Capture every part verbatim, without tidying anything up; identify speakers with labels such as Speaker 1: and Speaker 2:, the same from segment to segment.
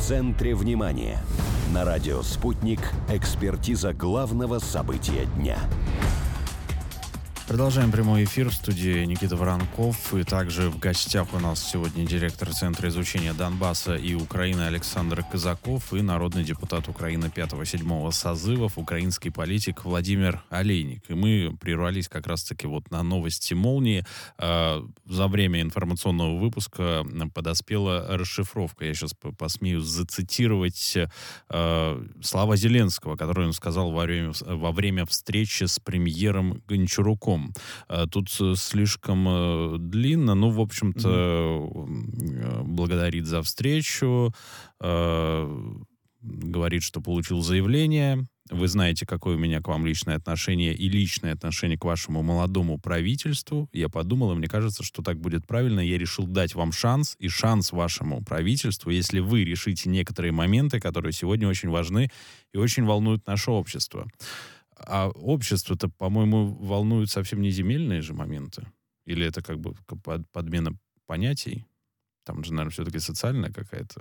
Speaker 1: центре внимания. На радио «Спутник» экспертиза главного события дня.
Speaker 2: Продолжаем прямой эфир. В студии Никита Воронков. И также в гостях у нас сегодня директор Центра изучения Донбасса и Украины Александр Казаков и народный депутат Украины пятого-седьмого созывов, украинский политик Владимир Олейник. И мы прервались как раз-таки вот на новости «Молнии». Э, за время информационного выпуска подоспела расшифровка. Я сейчас посмею зацитировать э, слова Зеленского, которые он сказал во время, во время встречи с премьером Гончаруком. Тут слишком длинно, но, в общем-то, mm-hmm. благодарит за встречу, говорит, что получил заявление. Вы знаете, какое у меня к вам личное отношение и личное отношение к вашему молодому правительству. Я подумал, и мне кажется, что так будет правильно. Я решил дать вам шанс, и шанс вашему правительству, если вы решите некоторые моменты, которые сегодня очень важны и очень волнуют наше общество. А общество-то, по-моему, волнует совсем не земельные же моменты? Или это как бы подмена понятий? Там же, наверное, все-таки социальная какая-то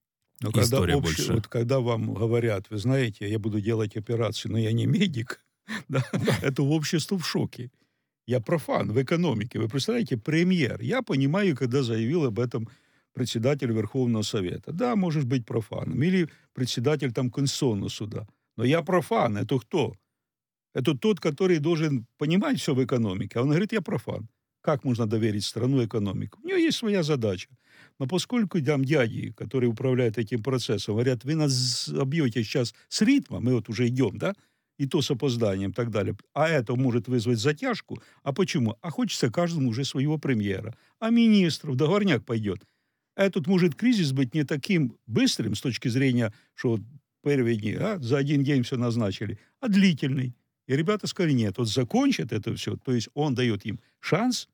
Speaker 3: но
Speaker 2: история
Speaker 3: когда общее,
Speaker 2: больше.
Speaker 3: Вот когда вам говорят, вы знаете, я буду делать операцию, но я не медик, да, это общество в шоке. Я профан в экономике. Вы представляете, премьер. Я понимаю, когда заявил об этом председатель Верховного Совета. Да, можешь быть профаном. Или председатель там Конституционного суда. Но я профан. Это кто? Это тот, который должен понимать все в экономике. А он говорит, я профан. Как можно доверить страну экономику? У него есть своя задача. Но поскольку там дяди, которые управляют этим процессом, говорят, вы нас обьете сейчас с ритма, мы вот уже идем, да, и то с опозданием и так далее, а это может вызвать затяжку. А почему? А хочется каждому уже своего премьера. А министров, договорняк пойдет. Этот может кризис быть не таким быстрым с точки зрения, что первые дни, а, за один день все назначили, а длительный. И ребята сказали, нет, вот закончат это все. То есть он дает им шанс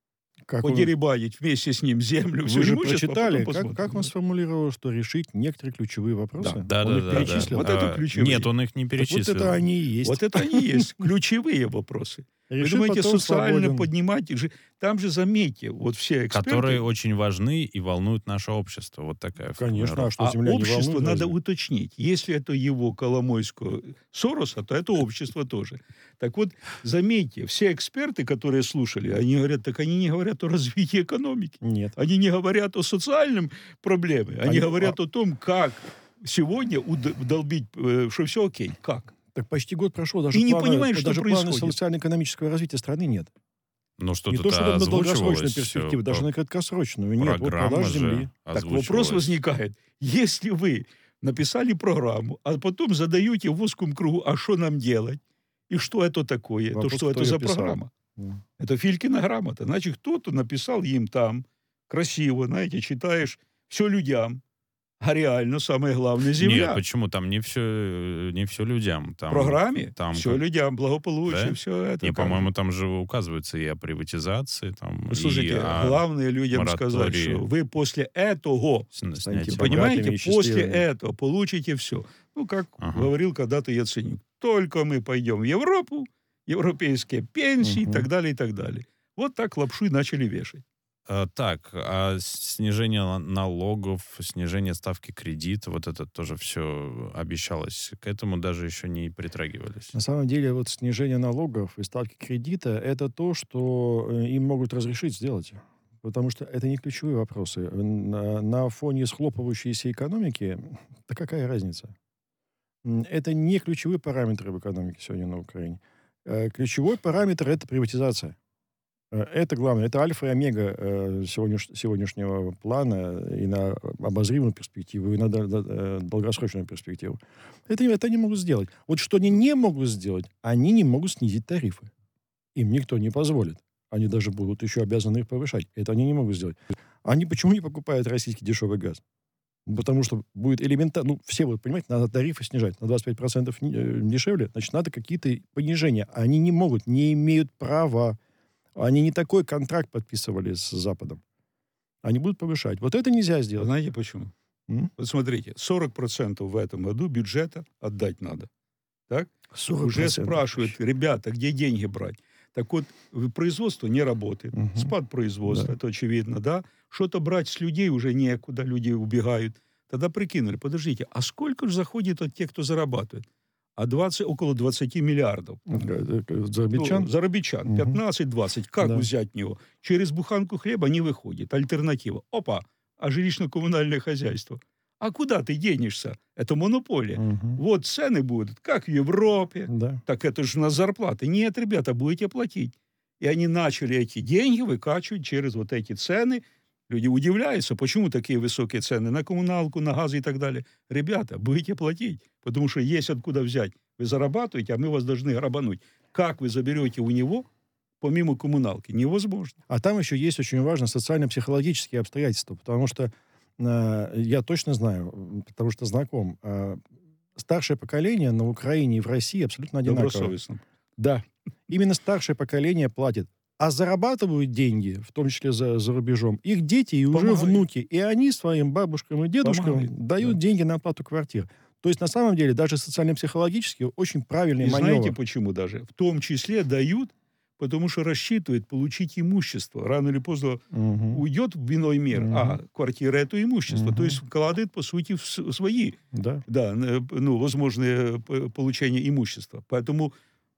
Speaker 3: как подеребанить он... вместе с ним землю.
Speaker 4: Вы же прочитали, как, как он сформулировал, что решить некоторые ключевые вопросы?
Speaker 2: Да,
Speaker 4: он
Speaker 2: да,
Speaker 4: их
Speaker 2: да,
Speaker 4: перечислил.
Speaker 2: Да.
Speaker 3: Вот это ключевые.
Speaker 2: Нет, он их не перечислил.
Speaker 4: Так вот это они и есть.
Speaker 3: Вот это они и есть. Ключевые вопросы. Вы думаете, социально свободен. Поднимать? Там же, заметьте, вот все эксперты...
Speaker 2: Которые очень важны и волнуют наше общество. Вот такая
Speaker 4: Конечно, а, что
Speaker 3: а
Speaker 4: земля
Speaker 3: общество
Speaker 4: не волнует,
Speaker 3: надо
Speaker 4: разве?
Speaker 3: уточнить. Если это его Коломойского Сороса, то это общество тоже. Так вот, заметьте, все эксперты, которые слушали, они говорят, так они не говорят о развитии экономики.
Speaker 4: Нет.
Speaker 3: Они не говорят о социальном проблеме. Они, они говорят а... о том, как сегодня вдолбить, что все окей. Как?
Speaker 4: Так почти год прошел, даже
Speaker 3: и не
Speaker 4: плана,
Speaker 3: понимаешь, что
Speaker 4: даже
Speaker 3: происходит.
Speaker 4: Плана социально-экономического развития страны нет.
Speaker 2: Ну, что-то
Speaker 4: не то, что на долгосрочную
Speaker 2: все,
Speaker 4: перспективу, даже на краткосрочную. Нет, вот продаж земли.
Speaker 3: Так вопрос возникает. Если вы написали программу, а потом задаете в узком кругу, а что нам делать? И что это такое?
Speaker 4: Вопрос,
Speaker 3: то что это за
Speaker 4: писал?
Speaker 3: программа? Mm. Это Филькина грамота. Значит, кто-то написал им там красиво, знаете, читаешь все людям. А реально самое главное земля.
Speaker 2: Нет, почему? Там не все, не все людям. Там,
Speaker 3: в программе
Speaker 2: там
Speaker 3: все
Speaker 2: как...
Speaker 3: людям, благополучие,
Speaker 2: да?
Speaker 3: все это.
Speaker 2: И, по-моему, там же указывается и о приватизации. Там,
Speaker 3: ну, слушайте,
Speaker 2: и о
Speaker 3: главное людям
Speaker 2: моратории.
Speaker 3: Сказать, что вы после этого,
Speaker 2: снятие,
Speaker 3: понимаете, после этого получите все. Ну, как ага. говорил когда-то Яценюк, только мы пойдем в Европу, европейские пенсии угу. и так далее, и так далее. Вот так лапшу и начали вешать.
Speaker 2: Так, а снижение налогов, снижение ставки кредита, вот это тоже все обещалось. К этому даже еще не притрагивались.
Speaker 4: На самом деле, вот снижение налогов и ставки кредита – это то, что им могут разрешить сделать. Потому что это не ключевые вопросы. На, на фоне схлопывающейся экономики, да какая разница? Это не ключевые параметры в экономике сегодня на Украине. Ключевой параметр – это приватизация. Это главное, это альфа и омега э, сегодняш, сегодняшнего плана и на обозримую перспективу, и на э, долгосрочную перспективу. Это, это они могут сделать. Вот что они не могут сделать, они не могут снизить тарифы. Им никто не позволит. Они даже будут еще обязаны их повышать. Это они не могут сделать. Они почему не покупают российский дешевый газ? Потому что будет элементарно... Ну, все вот, понимаете, надо тарифы снижать на двадцать пять процентов дешевле, значит, надо какие-то понижения. Они не могут, не имеют права. Они не такой контракт подписывали с Западом. Они будут повышать. Вот это нельзя сделать.
Speaker 3: Знаете почему? М? Вот смотрите, сорок процентов в этом году бюджета отдать надо. Так? Уже спрашивают, ребята, где деньги брать? Так вот, производство не работает. Угу. Спад производства, да. Это очевидно, да? Что-то брать с людей уже некуда, люди убегают. Тогда прикинули, подождите, а сколько же заходит от тех, кто зарабатывает? А двадцать, около двадцать миллиардов.
Speaker 4: Зарабичан?
Speaker 3: Ну, зарабичан. пятнадцать-двадцать. Как
Speaker 4: Да.
Speaker 3: взять него? Через буханку хлеба не выходит. Альтернатива. Опа, а жилищно-коммунальное хозяйство. А куда ты денешься? Это монополия.
Speaker 4: Мгм.
Speaker 3: Вот цены будут, как в Европе.
Speaker 4: Да.
Speaker 3: Так это же у нас зарплаты. Нет, ребята, будете платить. И они начали эти деньги выкачивать через вот эти цены. Люди удивляются, почему такие высокие цены на коммуналку, на газ и так далее. Ребята, будете платить, потому что есть откуда взять. Вы зарабатываете, а мы вас должны грабануть. Как вы заберете у него, помимо коммуналки? Невозможно.
Speaker 4: А там еще есть очень важно социально-психологические обстоятельства, потому что э, я точно знаю, м, потому что знаком, э, старшее поколение на Украине и в России абсолютно одинаковое.
Speaker 3: Добросовестно.
Speaker 4: Да. Именно старшее поколение платит. А зарабатывают деньги, в том числе за, за рубежом, их дети и уже
Speaker 3: Помогают.
Speaker 4: внуки. И они своим бабушкам и дедушкам
Speaker 3: Помогают,
Speaker 4: дают
Speaker 3: да.
Speaker 4: деньги на оплату квартир. То есть, на самом деле, даже социально-психологически очень правильный
Speaker 3: И
Speaker 4: маневр.
Speaker 3: знаете, почему даже? В том числе дают, потому что рассчитывают получить имущество. Рано или поздно
Speaker 4: Мгм.
Speaker 3: уйдет в иной мир,
Speaker 4: Мгм.
Speaker 3: а квартира – это имущество.
Speaker 4: Мгм.
Speaker 3: То есть вкладывает, по сути, в с- свои,
Speaker 4: Да.
Speaker 3: да, э, ну, возможные п- получения имущества. Поэтому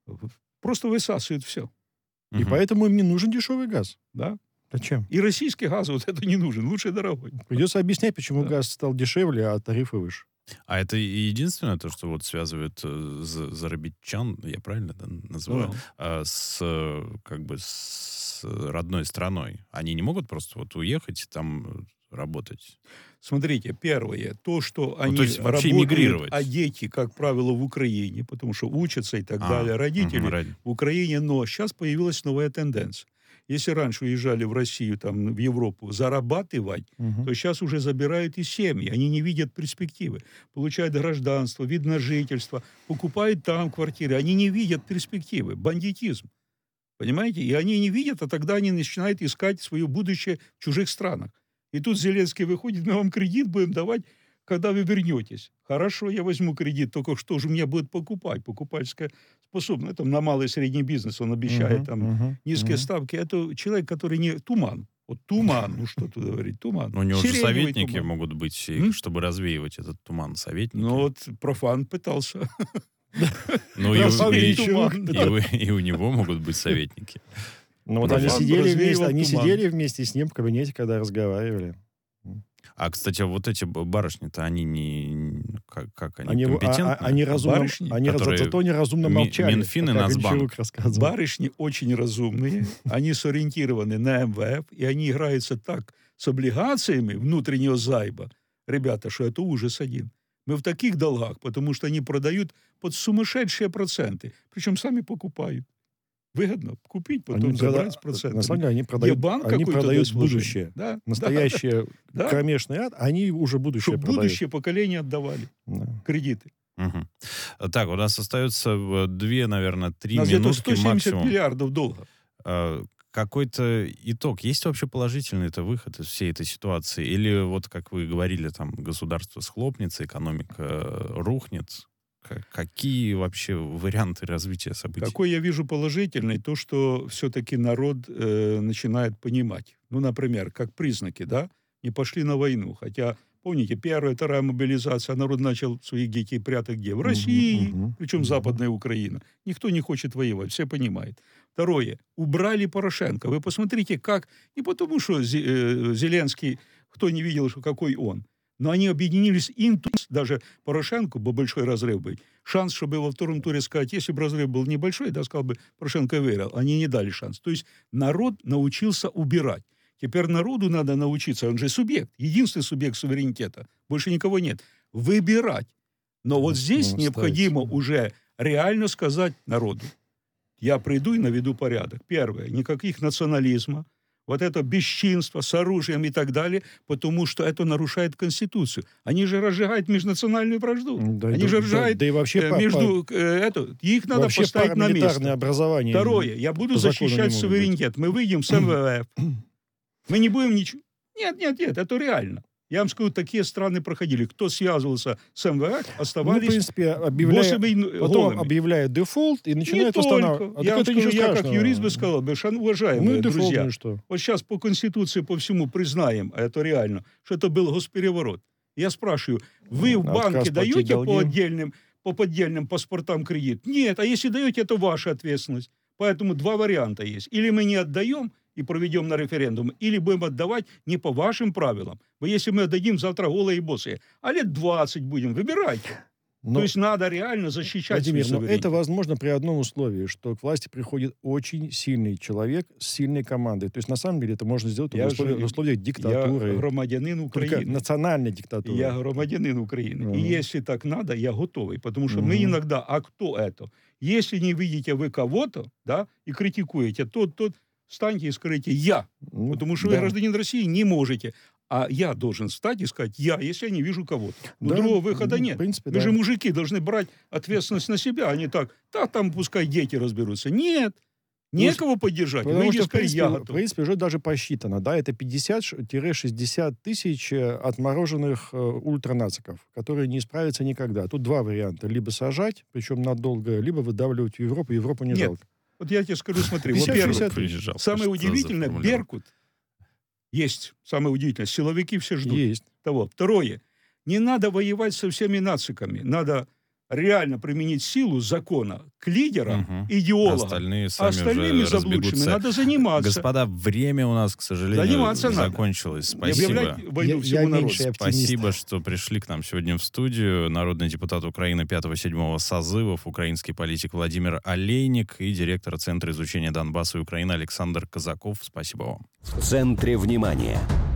Speaker 3: просто высасывают все.
Speaker 4: И
Speaker 2: Мгм.
Speaker 4: поэтому им не нужен дешевый газ.
Speaker 3: Да?
Speaker 4: Зачем?
Speaker 3: И российский газ вот это не нужен, лучше дорогой.
Speaker 4: Придется объяснять, почему
Speaker 3: Да.
Speaker 4: газ стал дешевле, а тарифы выше.
Speaker 2: А это и единственное то, что вот связывает э, за- зарабичан, я правильно да, называю,
Speaker 3: Ну.
Speaker 2: а, с э, как бы с родной страной. Они не могут просто вот уехать и там э, работать.
Speaker 3: Смотрите, первое, то, что они
Speaker 2: то есть вообще
Speaker 3: работают,
Speaker 2: эмигрировать.
Speaker 3: а дети, как правило, в Украине, потому что учатся и так
Speaker 2: А,
Speaker 3: далее, родители
Speaker 2: мгм, ради-
Speaker 3: в Украине, но сейчас появилась новая тенденция. Если раньше уезжали в Россию, там, в Европу зарабатывать,
Speaker 4: Мгм.
Speaker 3: то сейчас уже забирают и семьи. Они не видят перспективы. Получают гражданство, вид на жительство, покупают там квартиры. Они не видят перспективы. Бандитизм. Понимаете? И они не видят, а тогда они начинают искать свое будущее в чужих странах. И тут Зеленский выходит, мы вам кредит будем давать, когда вы вернетесь. Хорошо, я возьму кредит, только что же у меня будет покупать? Покупательская способность. Это на малый и средний бизнес он обещает
Speaker 4: Мгм,
Speaker 3: там
Speaker 4: мгм,
Speaker 3: низкие
Speaker 4: мгм.
Speaker 3: ставки. Это человек, который не... Туман. Вот туман. Ну, что тут говорить? Туман.
Speaker 2: У него же
Speaker 3: Сиреневый
Speaker 2: советники
Speaker 3: туман.
Speaker 2: могут быть, и
Speaker 3: М?
Speaker 2: чтобы развеивать этот туман, советники.
Speaker 3: Ну, вот профан пытался.
Speaker 2: Ну, и, у-
Speaker 4: Красавный
Speaker 2: и-
Speaker 4: чувак,
Speaker 2: и
Speaker 4: да.
Speaker 2: у- и у него могут быть советники.
Speaker 4: Ну, вот
Speaker 2: Да.
Speaker 4: они
Speaker 3: Профан
Speaker 4: сидели
Speaker 3: развеивал
Speaker 4: вместе, они
Speaker 3: туман.
Speaker 4: сидели вместе с ним в кабинете, когда разговаривали.
Speaker 2: А, кстати, вот эти б- барышни-то, они не... Как, как они,
Speaker 4: Они, а-
Speaker 2: компетентны?
Speaker 4: а- они разумно,
Speaker 3: барышни,
Speaker 4: они раз-
Speaker 2: которые
Speaker 4: зато они разумно
Speaker 2: Ми-
Speaker 4: молчали.
Speaker 2: Минфин и
Speaker 4: пока
Speaker 2: Нацбанк.
Speaker 4: Гончарук рассказывал.
Speaker 3: Барышни очень разумные, они сориентированы на эм вэ эф, и они играются так с облигациями внутреннего зайба, ребята, что это ужас один. Мы в таких долгах, потому что они продают под сумасшедшие проценты, причем сами покупают. Выгодно купить, потом
Speaker 4: Они
Speaker 3: забрать
Speaker 4: прода-
Speaker 3: с процентами.
Speaker 4: На самом деле они продают,
Speaker 3: Е-банк
Speaker 4: они
Speaker 3: какой-то
Speaker 4: продают
Speaker 3: даст вложение.
Speaker 4: будущее.
Speaker 3: Да,
Speaker 4: Настоящее
Speaker 3: да, да.
Speaker 4: кромешный ад, они уже будущее
Speaker 3: Чтобы
Speaker 4: продают.
Speaker 3: будущее поколение отдавали
Speaker 4: Да.
Speaker 3: кредиты.
Speaker 2: Мгм. Так, у нас остается э, две, наверное, три
Speaker 3: У нас где-то
Speaker 2: минутки
Speaker 3: сто семьдесят
Speaker 2: максимум.
Speaker 3: миллиардов долларов.
Speaker 2: А, Какой-то итог? Есть вообще положительный это выход из всей этой ситуации? Или вот, как вы говорили, там государство схлопнется, экономика э, рухнет? К- Какие вообще варианты развития событий?
Speaker 3: Какой я вижу положительный, то, что все-таки народ э, начинает понимать. Ну, например, как признаки, да, не пошли на войну. Хотя, помните, первая, вторая мобилизация, народ начал своих детей прятать где? В России,
Speaker 4: Мгм, мгм,
Speaker 3: причем
Speaker 4: мгм.
Speaker 3: Западная Украина. Никто не хочет воевать, все понимают. Второе, убрали Порошенко. Вы посмотрите, как, не потому что Зе- э, Зеленский, кто не видел, что какой он, но они объединились, им тут даже Порошенко бы большой разрыв был. Шанс, чтобы во втором туре сказать, если бы разрыв был небольшой, да, сказал бы, Порошенко выиграл. Они не дали шанс. То есть народ научился убирать. Теперь народу надо научиться, он же субъект, единственный субъект суверенитета, больше никого нет, выбирать. Но вот здесь
Speaker 4: Ну,
Speaker 3: необходимо
Speaker 4: ставить.
Speaker 3: уже реально сказать народу, я приду и наведу порядок. Первое, никаких национализма, вот это бесчинство с оружием и так далее, потому что это нарушает Конституцию. Они же разжигают межнациональную вражду.
Speaker 4: Да,
Speaker 3: Они
Speaker 4: да,
Speaker 3: же
Speaker 4: да,
Speaker 3: разжигают
Speaker 4: да и вообще
Speaker 3: э,
Speaker 4: по-
Speaker 3: между... э, это, их надо
Speaker 4: Вообще
Speaker 3: поставить на
Speaker 4: парамилитарное
Speaker 3: место.
Speaker 4: образование.
Speaker 3: Второе, я буду
Speaker 4: по закону не
Speaker 3: защищать
Speaker 4: может
Speaker 3: суверенитет. Мы выйдем с эм вэ эф. Мы не будем ничего... Нет, нет, нет, это реально. Я вам скажу, такие страны проходили. Кто связывался с эм вэ эф,
Speaker 4: Ну, в
Speaker 3: оставались
Speaker 4: принципе, объявляют,
Speaker 3: боссами
Speaker 4: потом
Speaker 3: голыми.
Speaker 4: объявляют дефолт и
Speaker 3: Не
Speaker 4: начинают
Speaker 3: только.
Speaker 4: восстанавливать. А
Speaker 3: Я
Speaker 4: так
Speaker 3: вам
Speaker 4: это
Speaker 3: скажу,
Speaker 4: ничего
Speaker 3: я как
Speaker 4: страшного.
Speaker 3: юрист бы сказал, бы, шан-
Speaker 4: Ну
Speaker 3: уважаемые
Speaker 4: и дефолт,
Speaker 3: друзья,
Speaker 4: ну и что?
Speaker 3: вот сейчас по Конституции, по всему признаем, а это реально, что это был госпереворот. Я спрашиваю, вы в
Speaker 4: Отказ
Speaker 3: банке
Speaker 4: платить
Speaker 3: даете
Speaker 4: долги?
Speaker 3: по отдельным, по поддельным паспортам кредит? Нет, а если даете, это ваша ответственность. Поэтому два варианта есть. Или мы не отдаем и проведем на референдум, или будем отдавать не по вашим правилам. Вы, если мы отдадим завтра голые и босые, а лет двадцать будем, выбирайте.
Speaker 4: Но,
Speaker 3: То есть надо реально защищать
Speaker 4: Владимир,
Speaker 3: свой
Speaker 4: но
Speaker 3: суверенитет.
Speaker 4: это возможно при одном условии, что к власти приходит очень сильный человек с сильной командой. То есть, на самом деле, это можно сделать
Speaker 3: Я
Speaker 4: в условиях,
Speaker 3: же-
Speaker 4: в условиях
Speaker 3: Я
Speaker 4: диктатуры.
Speaker 3: громадянин
Speaker 4: Только
Speaker 3: Украины.
Speaker 4: национальной диктатуры.
Speaker 3: Я громадянин Украины.
Speaker 4: Мгм.
Speaker 3: И если так надо, я готовый. Потому что мы
Speaker 4: Мгм.
Speaker 3: иногда, а кто это? Если не видите вы кого-то, да, и критикуете, то, то встаньте и скажите «я».
Speaker 4: Ну,
Speaker 3: Потому что
Speaker 4: да.
Speaker 3: вы, гражданин России, не можете. А я должен встать и сказать «я», если я не вижу кого-то. Но
Speaker 4: Да,
Speaker 3: другого выхода
Speaker 4: ну,
Speaker 3: нет.
Speaker 4: В принципе,
Speaker 3: Мы
Speaker 4: да.
Speaker 3: же, мужики, должны брать ответственность на себя, а не так, да, там пускай дети разберутся. Нет, некого поддержать.
Speaker 4: Потому
Speaker 3: Вы
Speaker 4: что,
Speaker 3: не
Speaker 4: в
Speaker 3: сказали
Speaker 4: принципе,
Speaker 3: «я
Speaker 4: в
Speaker 3: готов».
Speaker 4: принципе, уже даже посчитано, да, это пятьдесят-шестьдесят тысяч э, отмороженных э, ультранациков, которые не исправятся никогда. Тут два варианта. Либо сажать, причем надолго, либо выдавливать в Европу. Европу не
Speaker 3: Нет.
Speaker 4: жалко.
Speaker 3: Вот я тебе скажу, смотри,
Speaker 4: пятьдесят
Speaker 3: во-первых,
Speaker 4: шестьдесят
Speaker 2: Приезжал,
Speaker 3: самое
Speaker 2: что за
Speaker 3: удивительное,
Speaker 2: формулировка?
Speaker 3: Беркут есть. Самое удивительное, силовики все ждут
Speaker 4: Есть.
Speaker 3: того. Второе, не надо воевать со всеми нациками. Надо реально применить силу закона к лидерам,
Speaker 2: Мгм.
Speaker 3: идеологам.
Speaker 2: Остальные
Speaker 3: А
Speaker 2: сами
Speaker 3: остальными
Speaker 2: уже
Speaker 3: заблудшими
Speaker 2: разбегутся.
Speaker 3: надо заниматься.
Speaker 2: Господа, время у нас, к сожалению,
Speaker 3: Заниматься надо.
Speaker 2: закончилось.
Speaker 3: Не
Speaker 2: Спасибо.
Speaker 3: объявлять войну
Speaker 4: Я-
Speaker 3: всему
Speaker 4: я
Speaker 3: народу.
Speaker 4: меньше оптимист.
Speaker 2: Спасибо, что пришли к нам сегодня в студию. Народный депутат Украины пятого-седьмого созывов, украинский политик Владимир Олейник и директор Центра изучения Донбасса и Украины Александр Казаков. Спасибо вам.
Speaker 1: В центре внимания.